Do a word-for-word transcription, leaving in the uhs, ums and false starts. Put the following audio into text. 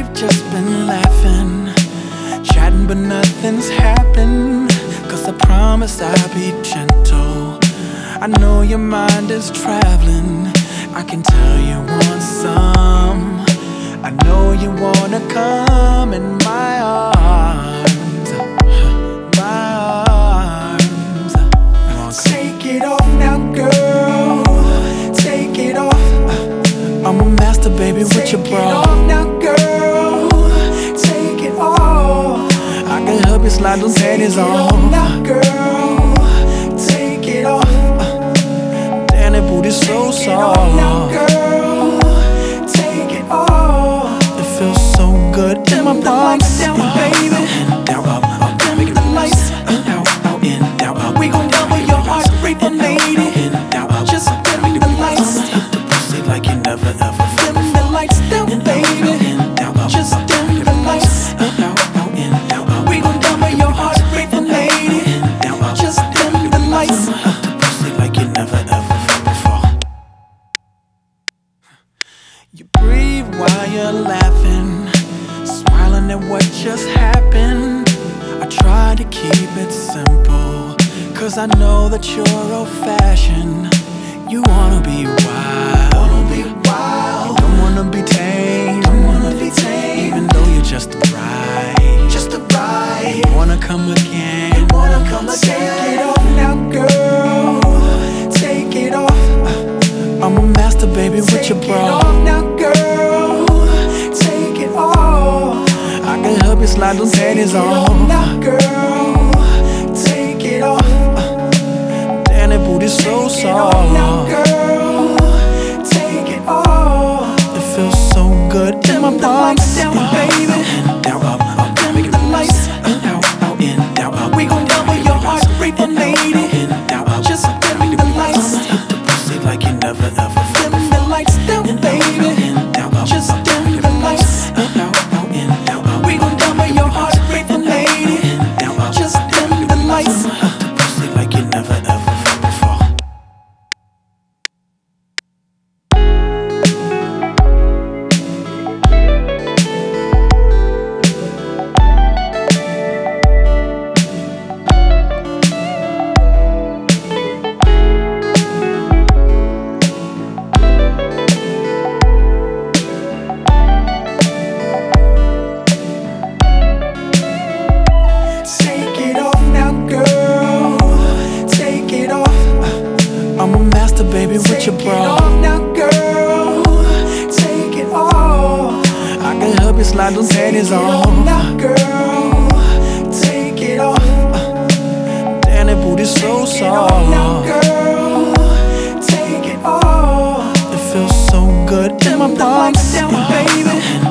we've just been laughing, chatting but nothing's happened. Cause I promise I'll be gentle. I know your mind is traveling, I can tell you want some. I know you wanna come in my arms, my arms. Take it off now, girl, take it off. I'm a master, baby, with your bra. Take it off now, girl, take it off. I can help you slide those panties on. Take it off now, girl, take it off. Damn, that booty's so soft. Take it off now, girl, take it off. It feels so good in my palms. Down, baby. In, down, up, up, down, make it the lights. In, out, out, in, down, up. We gon' double your heart rate, lady. In, down, up, just dim the lights. Like you never ever felt before. Dim the lights down, baby. Just dim the lights. We gon' double your heart rate, lady. Just dim the lights. Like you never ever felt before. You breathe while you're laughing, smiling at what just happened. I try to keep it simple, cause I know that you're old-fashioned. You wanna be wild, wanna be wild. Don't wanna be tame, don't wanna be tame. Even though you're just a ride, just a ride. You wanna come again, you wanna come again. Take it off now, girl, take it off. I'm a master, baby, with your bra. Take it off now, girl, take it off. I can help you slide those panties on. Take it off now, girl, take it off. Damn, that booty's so soft. Take it off now, girl, take it off. It feels so good in my palms. Down, baby. In, down, up, up, down, make it the lights. In, out, out, in, down, up. We gon' double your heart rate, lady. In, down, up, just dim the lights. Like you never ever felt before. Dim the lights down, baby. In, down, up, just dim the lights. In, out, out, in, down, up. We gon' double your heart rate, lady. In, down, up, just dim the lights. Like you never ever felt before. I'm a master, baby, with your bra. Take it off now, girl, take it off. I can help you slide those panties on. Take it off now, girl, take it off. Damn, that booty's so soft. Take it off now, girl, take it off. It feels so good in my palms. Down, baby.